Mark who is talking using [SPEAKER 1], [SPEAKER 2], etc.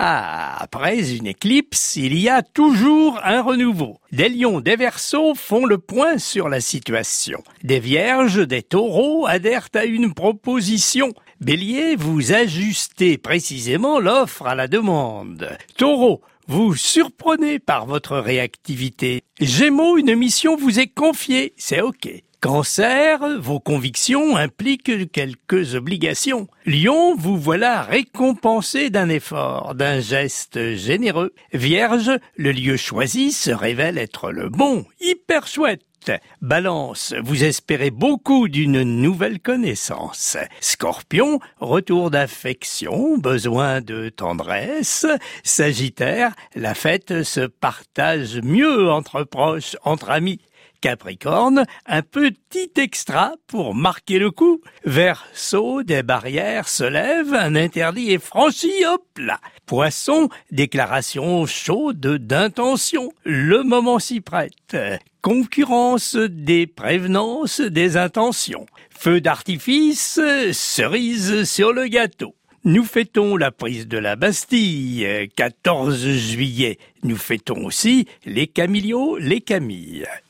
[SPEAKER 1] Ah, après une éclipse, il y a toujours un renouveau. Des lions, des verseaux font le point sur la situation. Des vierges, des taureaux adhèrent à une proposition. Bélier, vous ajustez précisément l'offre à la demande. Taureau, vous surprenez par votre réactivité. Gémeaux, une mission vous est confiée, c'est OK. Cancer, vos convictions impliquent quelques obligations. Lion, vous voilà récompensé d'un effort, d'un geste généreux. Vierge, le lieu choisi se révèle être le bon, hyper chouette. Balance, vous espérez beaucoup d'une nouvelle connaissance. Scorpion, retour d'affection, besoin de tendresse. Sagittaire, la fête se partage mieux entre proches, entre amis. Capricorne, un petit extra pour marquer le coup. Verseau, des barrières se lèvent, un interdit est franchi, hop là. Poisson, déclaration chaude d'intention. Le moment s'y prête. Concurrence, des prévenances, des intentions. Feu d'artifice, cerise sur le gâteau. Nous fêtons la prise de la Bastille, 14 juillet. Nous fêtons aussi les Camillios, les Camilles.